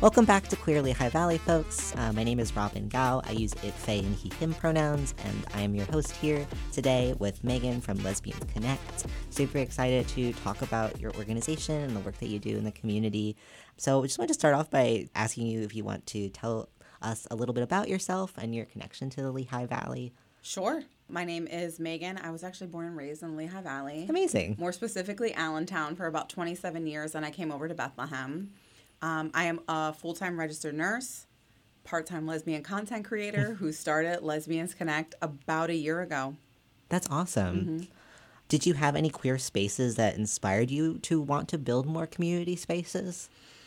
Welcome back to Queer Lehigh Valley, folks. My name is Robin Gao. I use it, they, and he, him pronouns, and I am your host here today with Megan from Lesbians Connect. Super excited to talk about your organization and the work that you do in the community. So I just wanted to start off by asking you if you want to tell us a little bit about yourself and your connection to the Lehigh Valley. Sure. My name is Megan. I was actually born and raised in Lehigh Valley. Amazing. More specifically, Allentown for about 27 years, and I came over to Bethlehem. I am a full-time registered nurse, part-time lesbian content creator who started Lesbians Connect about a year ago. That's awesome. Mm-hmm. Did you have any queer spaces that inspired you to want to build more community spaces?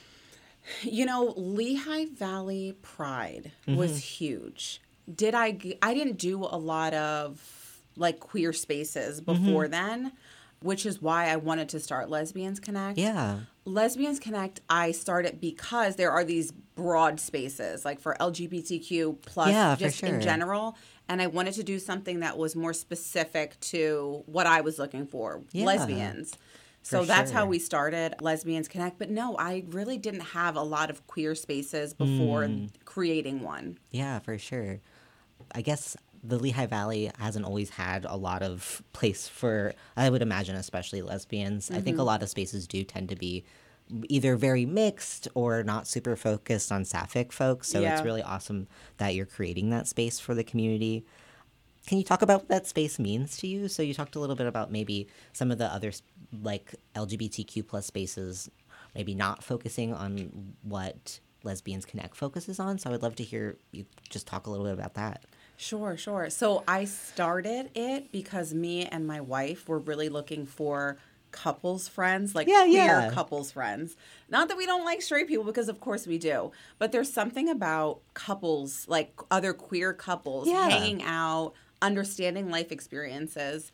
You know, Lehigh Valley Pride was huge. I didn't do a lot of like queer spaces before then, which is why I wanted to start Lesbians Connect. Yeah. Lesbians Connect, I started because there are these broad spaces, like for LGBTQ plus just in general. And I wanted to do something that was more specific to what I was looking for, lesbians. So that's how we started Lesbians Connect. But no, I really didn't have a lot of queer spaces before creating one. Yeah, for sure. I guess the Lehigh Valley hasn't always had a lot of place for, I would imagine, especially lesbians. I think a lot of spaces do tend to be either very mixed or not super focused on sapphic folks. So it's really awesome that you're creating that space for the community. Can you talk about what that space means to you? So you talked a little bit about maybe some of the other like LGBTQ plus spaces, maybe not focusing on what Lesbians Connect focuses on. So I would love to hear you just talk a little bit about that. Sure. So I started it because me and my wife were really looking for couples friends, like queer couples friends. Not that we don't like straight people, because of course we do. But there's something about couples, like other queer couples, hanging out, understanding life experiences.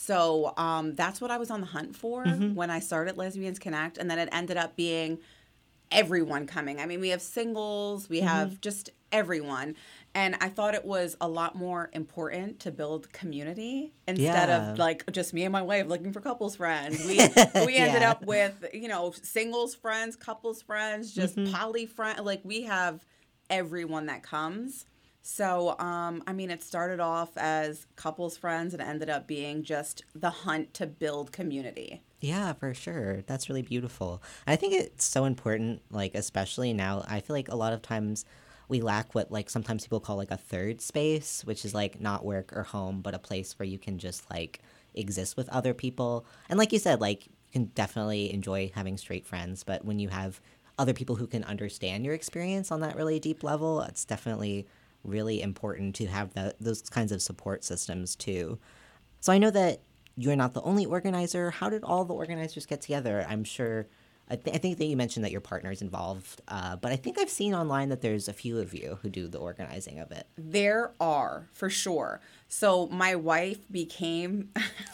So that's what I was on the hunt for when I started Lesbians Connect. And then it ended up being everyone coming. I mean, we have singles, we have just everyone. And I thought it was a lot more important to build community instead of like just me and my wife looking for couples friends. We ended up with, you know, singles friends, couples friends, just poly friends. Like we have everyone that comes. So, I mean, it started off as couples friends and it ended up being just the hunt to build community. Yeah, for sure. That's really beautiful. I think it's so important, like, especially now, I feel like a lot of times we lack what, like, sometimes people call, like, a third space, which is, like, not work or home, but a place where you can just, like, exist with other people. And like you said, like, you can definitely enjoy having straight friends, but when you have other people who can understand your experience on that really deep level, it's definitely really important to have those kinds of support systems, too. So I know that you're not the only organizer. How did all the organizers get together? I'm sure, I think that you mentioned that your partner's involved, but I think I've seen online that there's a few of you who do the organizing of it. There are, for sure. So my wife became,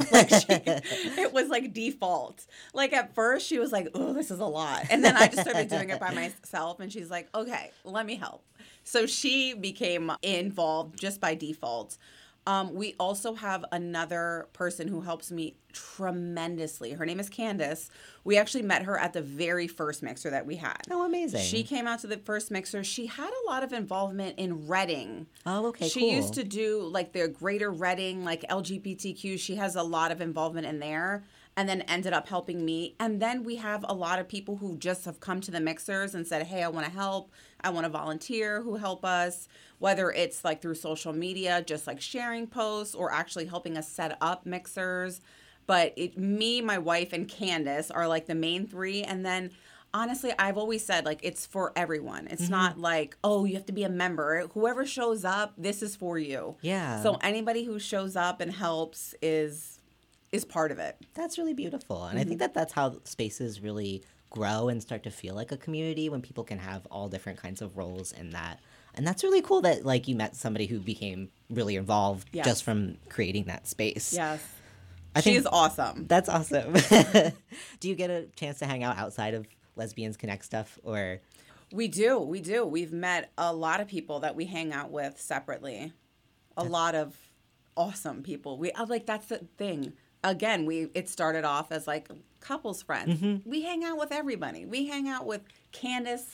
it was like default. Like at first she was like, oh, this is a lot. And then I just started doing it by myself and she's like, okay, let me help. So she became involved just by default. We also have another person who helps me tremendously. Her name is Candace. We actually met her at the very first mixer that we had. Oh, amazing. She came out to the first mixer. She had a lot of involvement in Reading. Oh, okay, She cool. used to do like the Greater Reading, like LGBTQ. She has a lot of involvement in there. And then ended up helping me. And then we have a lot of people who just have come to the mixers and said, hey, I want to help. I want to volunteer, who help us, whether it's like through social media, just like sharing posts or actually helping us set up mixers. But me, my wife, and Candace are like the main three. And then honestly, I've always said like it's for everyone. It's not like, oh, you have to be a member. Whoever shows up, this is for you. Yeah. So anybody who shows up and helps is part of it. That's really beautiful. And I think that that's how spaces really grow and start to feel like a community, when people can have all different kinds of roles in that. And that's really cool that like you met somebody who became really involved just from creating that space. Yes. I think she's awesome. That's awesome. Do you get a chance to hang out outside of Lesbians Connect stuff, or? We do. We've met a lot of people that we hang out with separately. A lot of awesome people. That's the thing. Again, it started off as like couples friends. We hang out with everybody. We hang out with Candace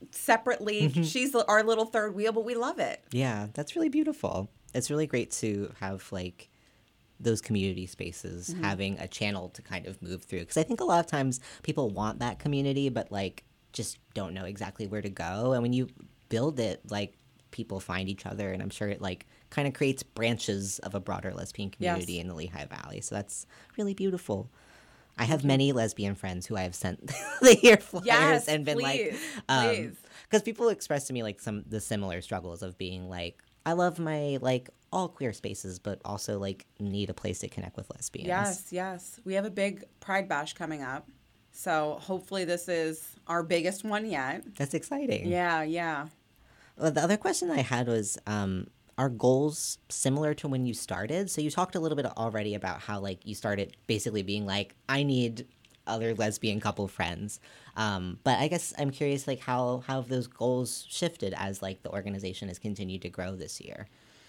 separately. She's our little third wheel, but we love it. Yeah, that's really beautiful. It's really great to have like those community spaces having a channel to kind of move through, because I think a lot of times people want that community but like just don't know exactly where to go, and when you build it, like people find each other, and I'm sure it like kind of creates branches of a broader lesbian community in the Lehigh Valley. So that's really beautiful. I have many lesbian friends who I have sent their flyers and been please. Because people express to me like the similar struggles of being like, I love my like all queer spaces, but also like need a place to connect with lesbians. Yes. We have a big Pride Bash coming up. So hopefully this is our biggest one yet. That's exciting. Yeah. Well, the other question I had was, are goals similar to when you started? So you talked a little bit already about how like you started basically being like, I need other lesbian couple friends. But I guess I'm curious, like how have those goals shifted as like the organization has continued to grow this year?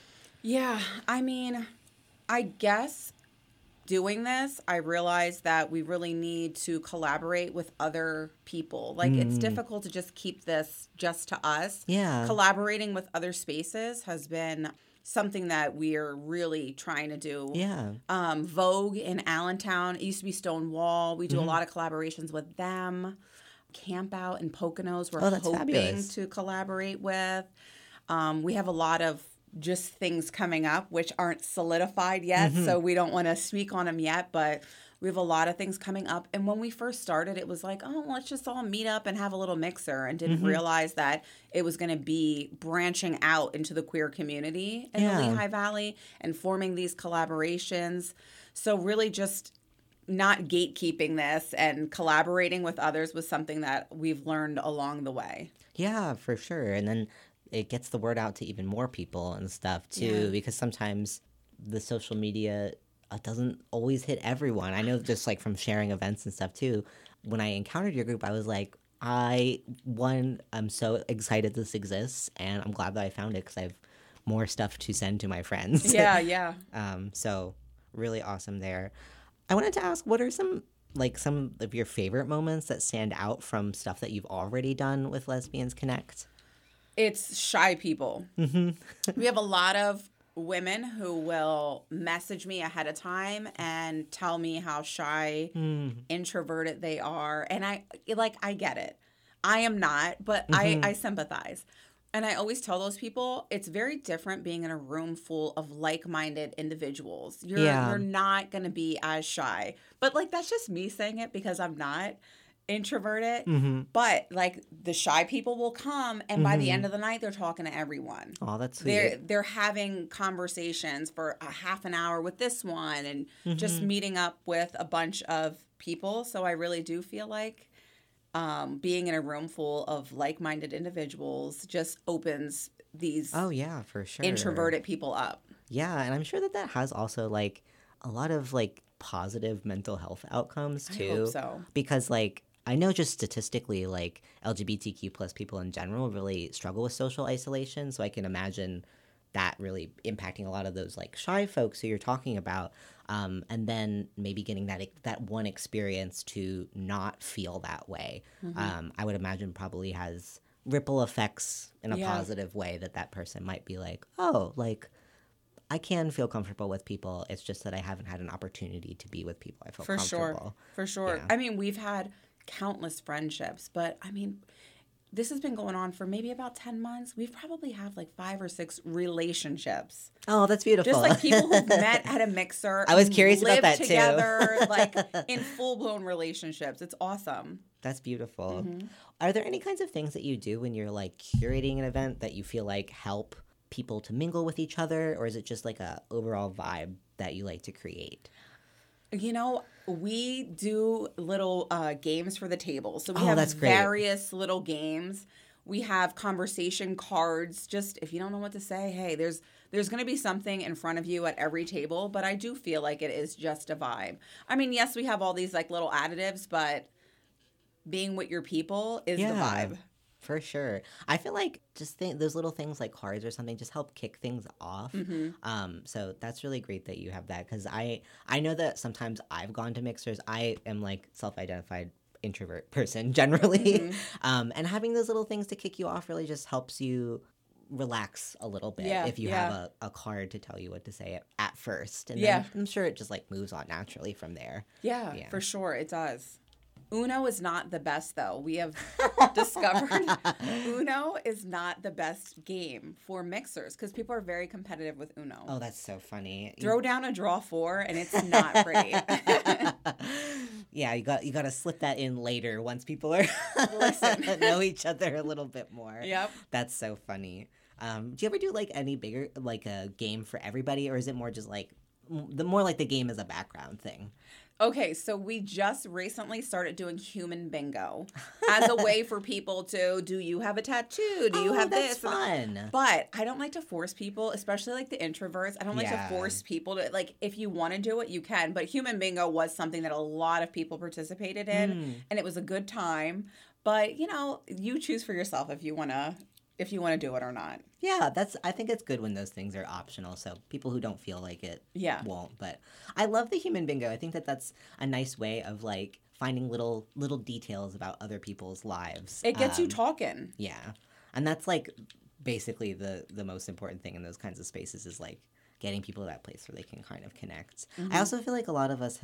Yeah, I mean, I guess doing this, I realized that we really need to collaborate with other people. Like, it's difficult to just keep this just to us. Yeah. Collaborating with other spaces has been something that we're really trying to do. Yeah. Vogue in Allentown, it used to be Stonewall. We do a lot of collaborations with them. Camp Out in Poconos, we're hoping fabulous. to collaborate with. We have a lot of just things coming up which aren't solidified yet, so we don't want to speak on them yet, but we have a lot of things coming up. And when we first started, it was like, oh, let's just all meet up and have a little mixer, and didn't realize that it was going to be branching out into the queer community in the Lehigh Valley and forming these collaborations. So really just not gatekeeping this and collaborating with others was something that we've learned along the way. Yeah, for sure. And then it gets the word out to even more people and stuff too, because sometimes the social media doesn't always hit everyone. I know just like from sharing events and stuff too, when I encountered your group, I was like, I'm so excited this exists, and I'm glad that I found it because I have more stuff to send to my friends. Yeah. So really awesome there. I wanted to ask, what are some of your favorite moments that stand out from stuff that you've already done with Lesbians Connect? It's shy people. We have a lot of women who will message me ahead of time and tell me how shy, introverted they are. And I get it. I am not, but I sympathize. And I always tell those people it's very different being in a room full of like-minded individuals. You're not going to be as shy. But like that's just me saying it because I'm not introverted, but like the shy people will come, and by the end of the night they're talking to everyone. Oh, that's sweet. They're having conversations for a half an hour with this one, and just meeting up with a bunch of people. So I really do feel like being in a room full of like-minded individuals just opens these for sure introverted people up. Yeah, and I'm sure that has also like a lot of like positive mental health outcomes too. I hope so. Because like I know just statistically, like LGBTQ plus people in general really struggle with social isolation. So I can imagine that really impacting a lot of those like shy folks who you're talking about. And then maybe getting that one experience to not feel that way. I would imagine probably has ripple effects in a positive way that person might be like, oh, like I can feel comfortable with people. It's just that I haven't had an opportunity to be with people I feel comfortable. For sure. Yeah. I mean, we've had countless friendships, but I mean, this has been going on for maybe about 10 months. We've probably have like 5 or 6 relationships. Oh, that's beautiful. Just like people who've met at a mixer. I was curious about that together, too. like in full-blown relationships. It's awesome. That's beautiful. Are there any kinds of things that you do when you're like curating an event that you feel like help people to mingle with each other, or is it just like a overall vibe that you like to create? You know, we do little games for the table. So we that's have great. various little games. We have conversation cards. Just if you don't know what to say, hey, there's going to be something in front of you at every table. But I do feel like it is just a vibe. I mean, yes, we have all these like little additives, but being with your people is the vibe. For sure. I feel like just those little things like cards or something just help kick things off. So that's really great that you have that, because I know that sometimes I've gone to mixers. I am like self-identified introvert person generally. And having those little things to kick you off really just helps you relax a little bit if you have a card to tell you what to say at first. And then I'm sure it just like moves on naturally from there. Yeah, for sure. It does. Uno is not the best, though. We have discovered Uno is not the best game for mixers because people are very competitive with Uno. Oh, that's so funny. Throw down a draw 4 and it's not pretty. Yeah, you got to slip that in later once people are know each other a little bit more. Yep. That's so funny. Do you ever do like any bigger like a game for everybody, or is it more just like the game as a background thing? Okay, so we just recently started doing human bingo as a way for people to, do you have a tattoo? Do you have that's this? Fun. But I don't like to force people, especially like the introverts. I don't like to force people to, like, if you want to do it, you can. But human bingo was something that a lot of people participated in, and it was a good time. But, you know, you choose for yourself if you want to do it or not. Yeah, I think it's good when those things are optional, so people who don't feel like it won't. But I love the human bingo. I think that's a nice way of like finding little details about other people's lives. It gets you talking. Yeah. And that's like basically the most important thing in those kinds of spaces is like getting people to that place where they can kind of connect. I also feel like a lot of us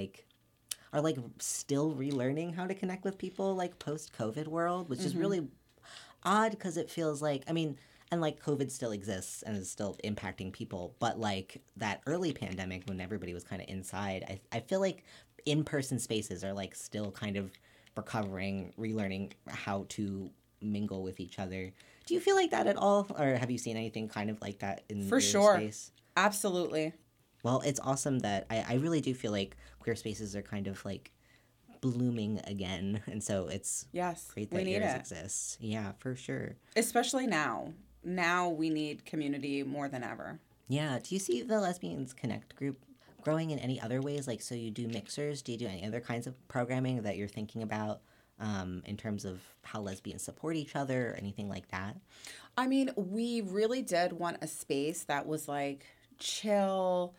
are like still relearning how to connect with people like post-COVID world, which is really odd because it feels like, I mean, and like COVID still exists and is still impacting people, but like that early pandemic when everybody was kind of inside, I feel like in-person spaces are like still kind of recovering, relearning how to mingle with each other. Do you feel like that at all, or have you seen anything kind of like that in your space? Absolutely. Well, it's awesome that I really do feel like queer spaces are kind of like blooming again, and so it's great that yours exists. Yeah, for sure. Especially now. Now we need community more than ever. Yeah. Do you see the Lesbians Connect group growing in any other ways? Like, so you do mixers? Do you do any other kinds of programming that you're thinking about in terms of how lesbians support each other or anything like that? I mean, we really did want a space that was like chill,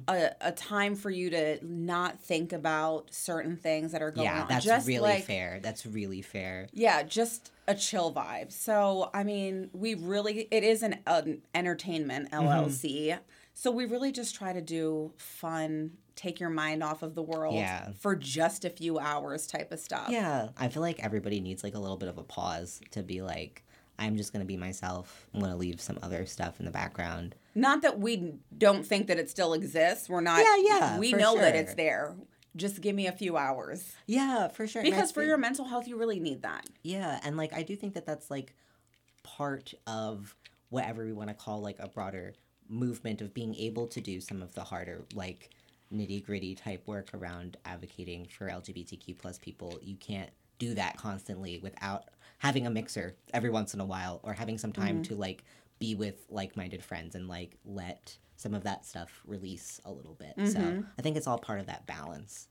a time for you to not think about certain things that are going on. Yeah, that's just really fair. That's really fair. Yeah, just a chill vibe. So, I mean, it is an entertainment LLC. So we really just try to do fun, take your mind off of the world for just a few hours type of stuff. Yeah, I feel like everybody needs like a little bit of a pause to be like, I'm just going to be myself. I'm going to leave some other stuff in the background. Not that we don't think that it still exists. We're not. We know that it's there. Just give me a few hours. Yeah, for sure. Because for your mental health, you really need that. Yeah, and like I do think that that's like part of whatever we want to call like a broader movement of being able to do some of the harder like nitty-gritty type work around advocating for LGBTQ plus people. You can't do that constantly without having a mixer every once in a while or having some time to like be with like-minded friends and like let some of that stuff release a little bit. So I think it's all part of that balance.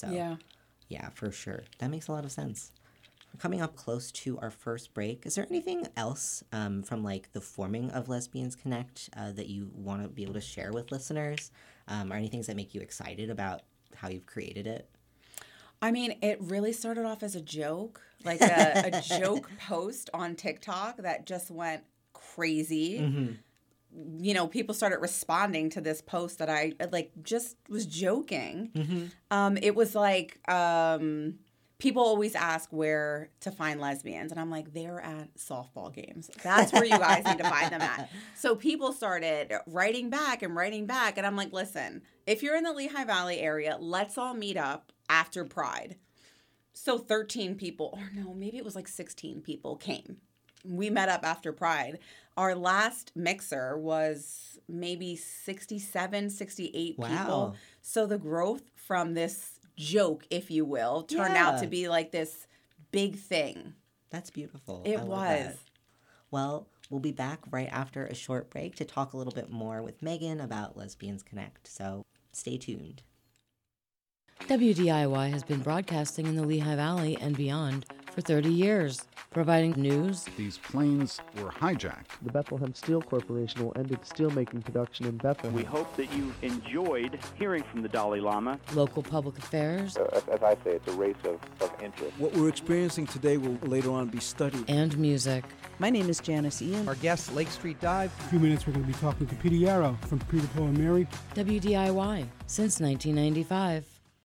Yeah, for sure. That makes a lot of sense. We're coming up close to our first break. Is there anything else from like the forming of Lesbians Connect that you want to be able to share with listeners, or any things that make you excited about how you've created it? I mean, it really started off as a joke, like a joke post on TikTok that just went crazy. You know, people started responding to this post that I like just was joking. It was like people always ask where to find lesbians, and I'm like, they're at softball games. That's where you guys need to find them at. So people started writing back, and I'm like, listen, if you're in the Lehigh Valley area, let's all meet up after Pride. So 13 people, or no, maybe it was like 16 people came. We met up after Pride. Our last mixer was maybe 67, 68 people. So the growth from this joke, if you will, turned out to be like this big thing. That's beautiful. It was. Well, we'll be back right after a short break to talk a little bit more with Megan about Lesbians Connect. So stay tuned. WDIY has been broadcasting in the Lehigh Valley and beyond for 30 years, providing news. These planes were hijacked. The Bethlehem Steel Corporation will end its steelmaking production in Bethlehem. We hope that you enjoyed hearing from the Dalai Lama. Local public affairs. As I say, it's a race of interest. What we're experiencing today will later on be studied. And music. My name is Janice Ian. Our guest, Lake Street Dive. In a few minutes, we're going to be talking to Peter Yarrow from Peter, Paul, and Mary. WDIY, since 1995.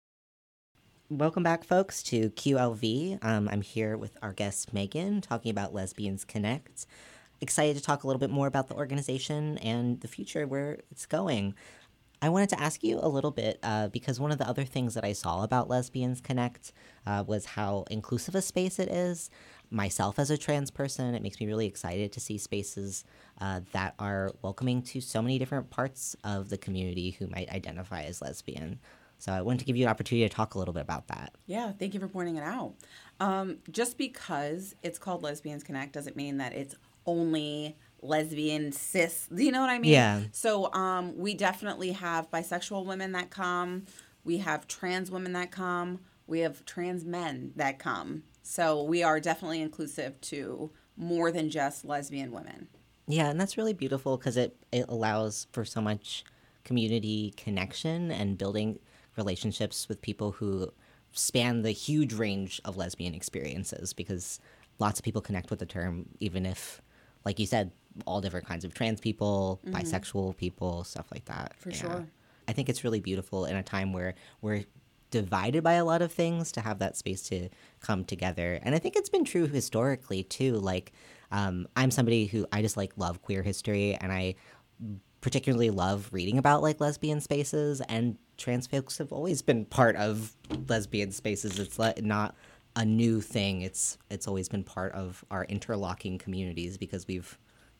Welcome back, folks, to QLV. I'm here with our guest, Megan, talking about Lesbians Connect. Excited to talk a little bit more about the organization and the future, where it's going. I wanted to ask you a little bit, because one of the other things that I saw about Lesbians Connect was how inclusive a space it is. Myself, as a trans person, it makes me really excited to see spaces that are welcoming to so many different parts of the community who might identify as lesbian. So I wanted to give you an opportunity to talk a little bit about that. Yeah, thank you for pointing it out. Just because it's called Lesbians Connect doesn't mean that it's only lesbian, cis. Do you know what I mean? Yeah. So we definitely have bisexual women that come. We have trans women that come. We have trans men that come. So we are definitely inclusive to more than just lesbian women. Yeah, and that's really beautiful because it allows for so much community connection and building relationships with people who span the huge range of lesbian experiences, because lots of people connect with the term, even if, like you said, all different kinds of trans people, bisexual people, stuff like that. For sure. I think it's really beautiful in a time where we're divided by a lot of things to have that space to come together. And I think it's been true historically too. Like, I'm somebody who I just love queer history, and I particularly love reading about lesbian spaces, and trans folks have always been part of lesbian spaces. It's not a new thing. It's always been part of our interlocking communities because we've,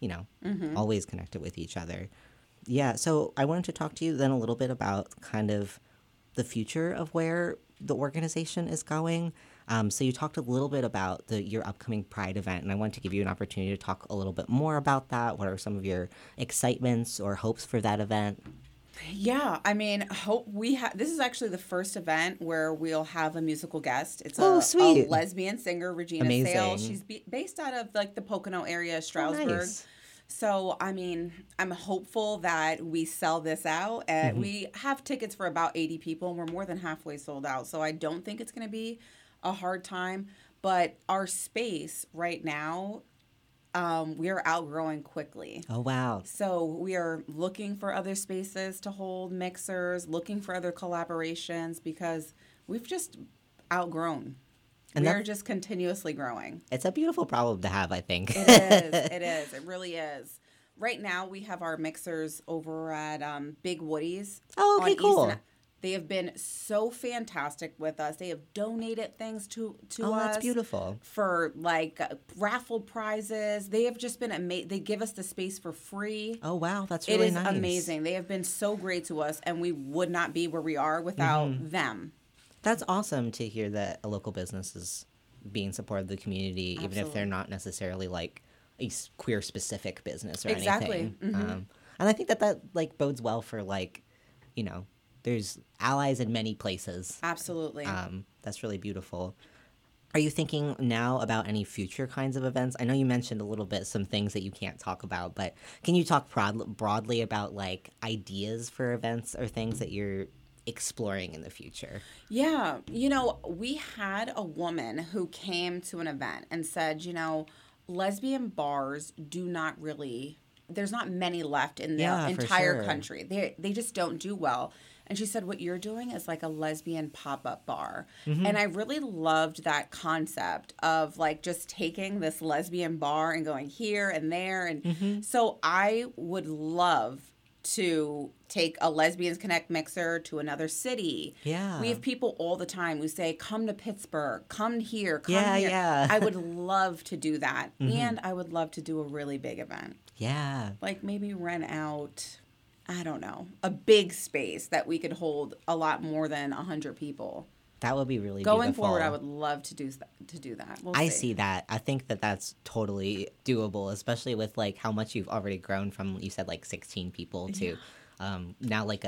always connected with each other. Yeah, so I wanted to talk to you then a little bit about kind of the future of where the organization is going. So you talked a little bit about your upcoming Pride event, and I wanted to give you an opportunity to talk a little bit more about that. What are some of your excitements or hopes for that event? Yeah, I mean, this is actually the first event where we'll have a musical guest. It's sweet. A lesbian singer, Regina Amazing. Sale. She's based out of the Pocono area, Stroudsburg. Oh, nice. So, I mean, I'm hopeful that we sell this out. And we have tickets for about 80 people, and we're more than halfway sold out. So I don't think it's going to be a hard time. But our space right now, we are outgrowing quickly. Oh, wow. So we are looking for other spaces to hold mixers, looking for other collaborations, because we've just outgrown. And we're just continuously growing. It's a beautiful problem to have, I think. It is. It is. It really is. Right now, we have our mixers over at Big Woody's. Oh, okay, cool. They have been so fantastic with us. They have donated things to us. Oh, that's beautiful. For raffle prizes. They have just been amazing. They give us the space for free. Oh, wow. That's really nice. It is amazing. They have been so great to us, and we would not be where we are without them. That's awesome to hear that a local business is being supportive of the community, Absolutely. even if they're not necessarily a queer-specific business or exactly. anything. And I think that bodes well for there's allies in many places. Absolutely. That's really beautiful. Are you thinking now about any future kinds of events? I know you mentioned a little bit some things that you can't talk about, but can you talk broadly about ideas for events or things that you're exploring in the future? Yeah. We had a woman who came to an event and said, lesbian bars do not really, there's not many left in the entire country. They just don't do well. And she said, what you're doing is a lesbian pop-up bar. And I really loved that concept of just taking this lesbian bar and going here and there. And so I would love to take a Lesbians Connect mixer to another city. Yeah. We have people all the time who say, come to Pittsburgh, come here, come here. Yeah. I would love to do that. And I would love to do a really big event. Yeah. Maybe rent out, I don't know, a big space that we could hold a lot more than 100 people. That would be really Going beautiful. forward, I would love to do that. I see that. I think that that's totally doable, especially with how much you've already grown from, you said 16 people to now a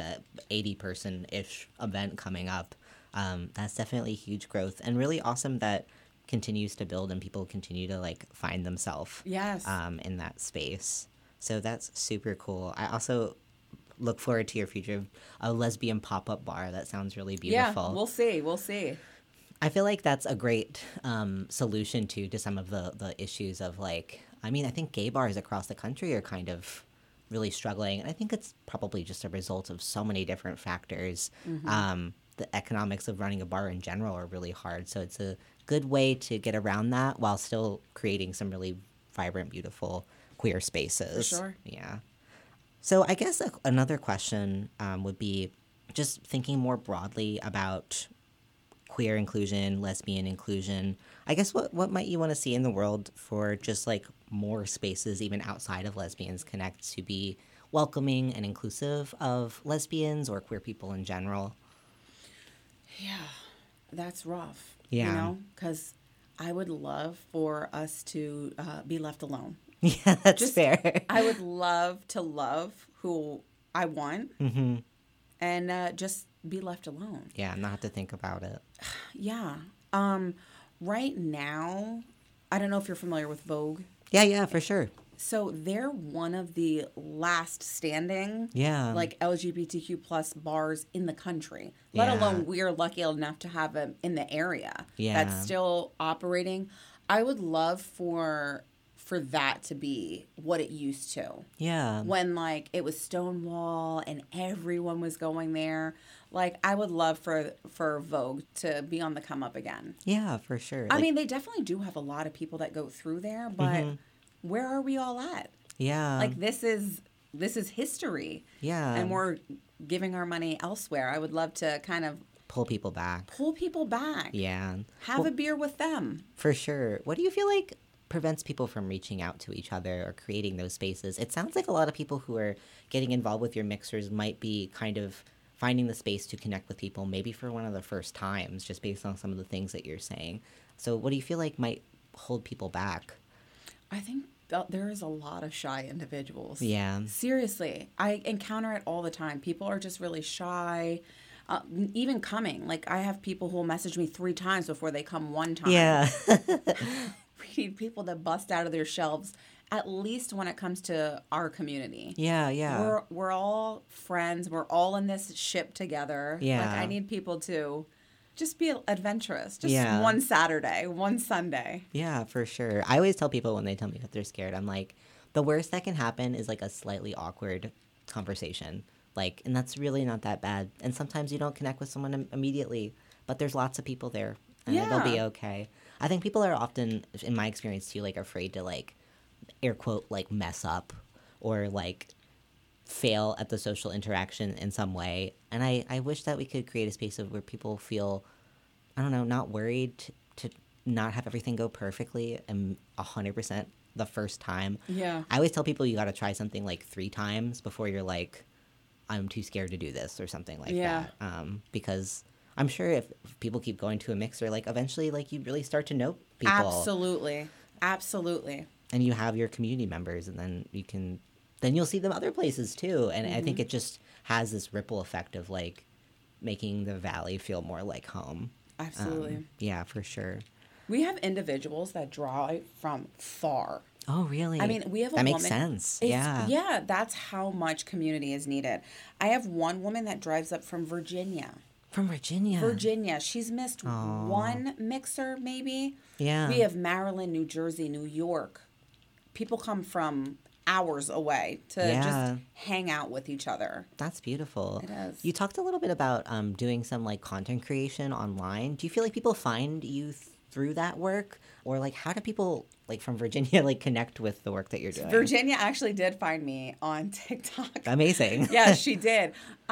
80-person-ish event coming up. That's definitely huge growth, and really awesome that continues to build and people continue to like find themselves in that space. So that's super cool. I also look forward to your future of a lesbian pop-up bar. That sounds really beautiful. Yeah, we'll see. We'll see. I feel like that's a great solution to some of the issues of like, I mean, I think gay bars across the country are kind of really struggling. And I think it's probably just a result of so many different factors. The economics of running a bar in general are really hard. So it's a good way to get around that while still creating some really vibrant, beautiful queer spaces. For sure. Yeah. So I guess another question would be just thinking more broadly about queer inclusion, lesbian inclusion. I guess what might you want to see in the world for just like more spaces even outside of Lesbians Connect to be welcoming and inclusive of lesbians or queer people in general? Yeah, that's rough. Yeah. You know, because I would love for us to be left alone. Yeah, that's fair. I would love to love who I want and just be left alone. Yeah, not have to think about it. Yeah. Right now, I don't know if you're familiar with Vogue. Yeah, for sure. So they're one of the last standing, like LGBTQ plus bars in the country. Let alone we're lucky enough to have them in the area that's still operating. I would love for that to be what it used to. Yeah. When like it was Stonewall and everyone was going there. Like I would love for Vogue to be on the come up again. Yeah, for sure. I mean, they definitely do have a lot of people that go through there, but where are we all at? Yeah. Like this is history. Yeah. And we're giving our money elsewhere. I would love to kind of pull people back. Yeah. Have a beer with them. For sure. What do you feel like prevents people from reaching out to each other or creating those spaces? It sounds like a lot of people who are getting involved with your mixers might be kind of finding the space to connect with people maybe for one of the first times, just based on some of the things that you're saying. So what do you feel like might hold people back? I think there is a lot of shy individuals. Yeah. Seriously. I encounter it all the time. People are just really shy. Even coming. Like, I have people who will message me 3 times before they come one time. Yeah. We need people that bust out of their shelves, at least when it comes to our community. Yeah. We're all friends. We're all in this ship together. Yeah. Like, I need people to just be adventurous. Just one Saturday, one Sunday. Yeah, for sure. I always tell people when they tell me that they're scared, I'm like, the worst that can happen is like a slightly awkward conversation. Like, and that's really not that bad. And sometimes you don't connect with someone immediately, but there's lots of people there and they'll be okay. I think people are often, in my experience too, like afraid to like, air quote, like mess up or like fail at the social interaction in some way. And I wish that we could create a space of where people feel, I don't know, not worried to not have everything go perfectly and 100% the first time. Yeah. I always tell people you got to try something like 3 times before you're like, I'm too scared to do this or something like that. Because I'm sure if people keep going to a mixer, like eventually like you really start to know people. Absolutely. And you have your community members and then you'll see them other places too. And I think it just has this ripple effect of like making the valley feel more like home. Absolutely. Yeah, for sure. We have individuals that drive from far. Oh, really? I mean, we have a woman. That makes sense. Yeah, that's how much community is needed. I have one woman that drives up from Virginia. From Virginia? Virginia. She's missed one mixer, maybe. Yeah. We have Maryland, New Jersey, New York. People come from hours away to just hang out with each other. That's beautiful. It is. You talked a little bit about doing some like content creation online. Do you feel like people find you through that work, or like how do people like from Virginia like connect with the work that you're doing? Virginia actually did find me on TikTok. Amazing. Yeah, she did.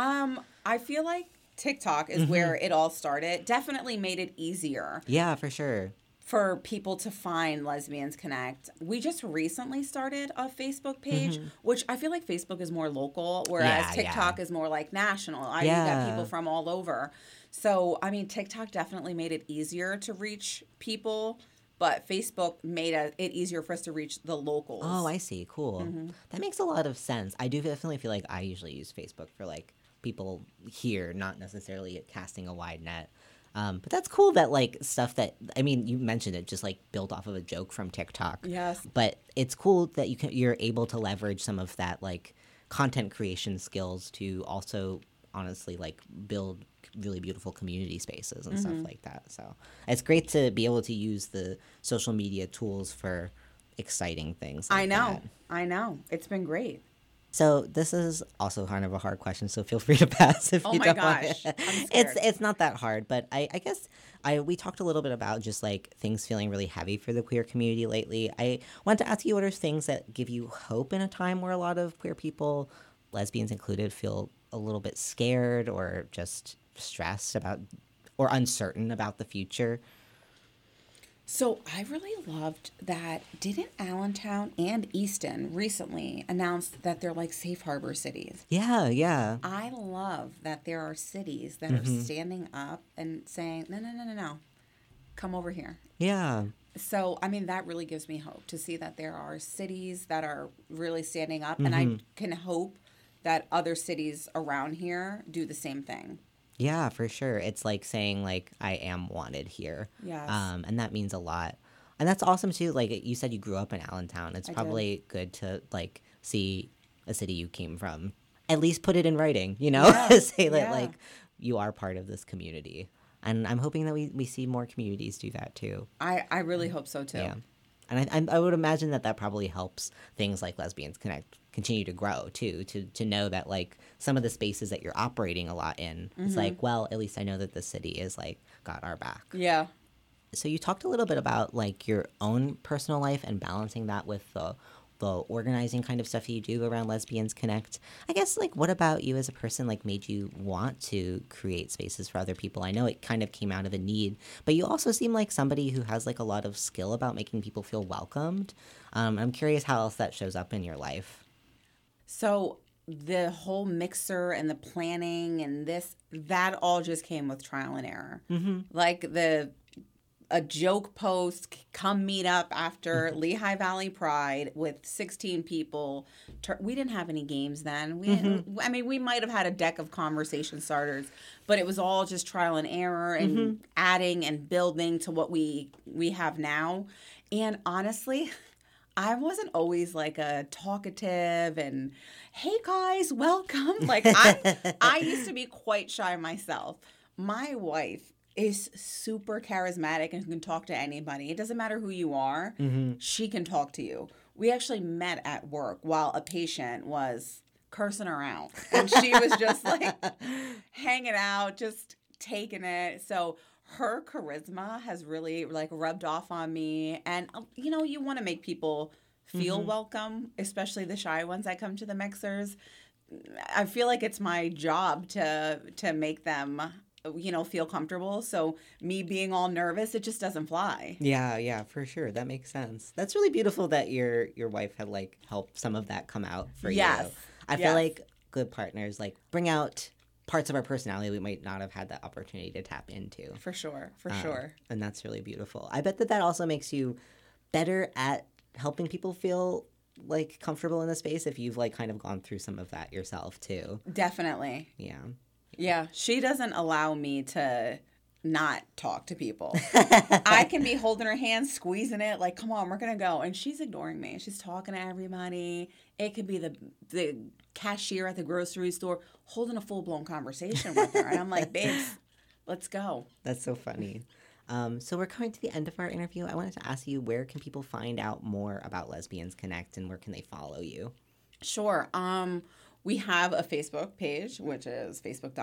I feel like TikTok is where it all started. Definitely made it easier. Yeah, for sure. For people to find Lesbians Connect. We just recently started a Facebook page, which I feel like Facebook is more local, whereas TikTok is more like national. You got people from all over. So, I mean, TikTok definitely made it easier to reach people, but Facebook made it easier for us to reach the locals. Oh, I see. Cool. That makes a lot of sense. I do definitely feel like I usually use Facebook for like people here, not necessarily casting a wide net. But that's cool that like stuff that, I mean, you mentioned it just like built off of a joke from TikTok. Yes. But it's cool that you're able to leverage some of that like content creation skills to also honestly like build really beautiful community spaces and stuff like that. So it's great to be able to use the social media tools for exciting things like I know. It's been great. So this is also kind of a hard question, so feel free to pass if you don't want it. I'm scared. It's not that hard, but I guess we talked a little bit about just like things feeling really heavy for the queer community lately. I want to ask you, what are things that give you hope in a time where a lot of queer people, lesbians included, feel a little bit scared or just stressed about or uncertain about the future? So I really loved that. Didn't Allentown and Easton recently announce that they're like safe harbor cities? Yeah. I love that there are cities that are standing up and saying, no, come over here. Yeah. So, I mean, that really gives me hope to see that there are cities that are really standing up. And I can hope that other cities around here do the same thing. Yeah, for sure. It's like saying like I am wanted here. Yes. And that means a lot. And that's awesome too. Like you said, you grew up in Allentown. It's probably good to like see a city you came from. At least put it in writing, you know, say that like you are part of this community. And I'm hoping that we see more communities do that too. I really hope so too. Yeah. And I would imagine that probably helps things like Lesbians Connect continue to grow too, to know that like some of the spaces that you're operating a lot in, it's like, well, at least I know that the city is like got our back. Yeah. So you talked a little bit about like your own personal life and balancing that with the organizing kind of stuff you do around Lesbians Connect. I guess like what about you as a person like made you want to create spaces for other people? I know it kind of came out of a need, but you also seem like somebody who has like a lot of skill about making people feel welcomed. I'm curious how else that shows up in your life. So the whole mixer and the planning and that all just came with trial and error. Like a joke post, come meet up after Lehigh Valley Pride with 16 people. We didn't have any games then. I mean, we might have had a deck of conversation starters, but it was all just trial and error and adding and building to what we have now. And honestly, I wasn't always like a talkative and, hey guys, welcome. Like I used to be quite shy myself. My wife is super charismatic and can talk to anybody. It doesn't matter who you are. She can talk to you. We actually met at work while a patient was cursing her out. And she was just like hanging out, just taking it. So her charisma has really like rubbed off on me. And, you know, you want to make people feel welcome, especially the shy ones that come to the mixers. I feel like it's my job to make them, you know, feel comfortable. So me being all nervous, it just doesn't fly. Yeah, for sure. That makes sense. That's really beautiful that your wife had like helped some of that come out for you. I feel like good partners like bring out parts of our personality we might not have had that opportunity to tap into. For sure. And that's really beautiful. I bet that also makes you better at helping people feel like comfortable in the space if you've like kind of gone through some of that yourself too. Definitely. Yeah. She doesn't allow me to not talk to people. I can be holding her hand, squeezing it, like, come on, we're going to go. And she's ignoring me. She's talking to everybody. It could be the cashier at the grocery store holding a full-blown conversation with her. And I'm like, babes, let's go. That's so funny. So we're coming to the end of our interview. I wanted to ask you, where can people find out more about Lesbians Connect and where can they follow you? Sure. We have a Facebook page, which is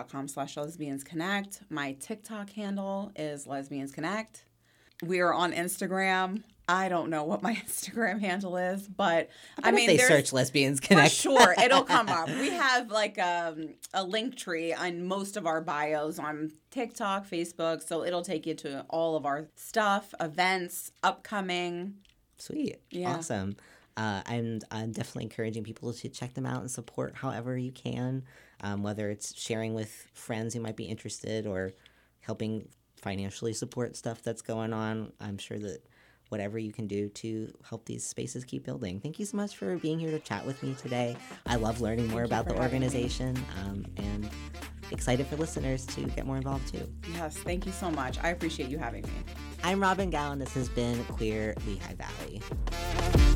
facebook.com/lesbiansconnect. My TikTok handle is Lesbians Connect. We are on Instagram. I don't know what my Instagram handle is, but I mean, if they search Lesbians Connect. For sure, it'll come up. We have like a link tree on most of our bios on TikTok, Facebook, so it'll take you to all of our stuff, events, upcoming. Sweet. Yeah. Awesome. And I'm definitely encouraging people to check them out and support however you can, whether it's sharing with friends who might be interested or helping financially support stuff that's going on. I'm sure that whatever you can do to help these spaces keep building. Thank you so much for being here to chat with me today. I love learning more about the organization, and excited for listeners to get more involved too. Yes, thank you so much. I appreciate you having me. I'm Robin Gow, and this has been Queer Lehigh Valley.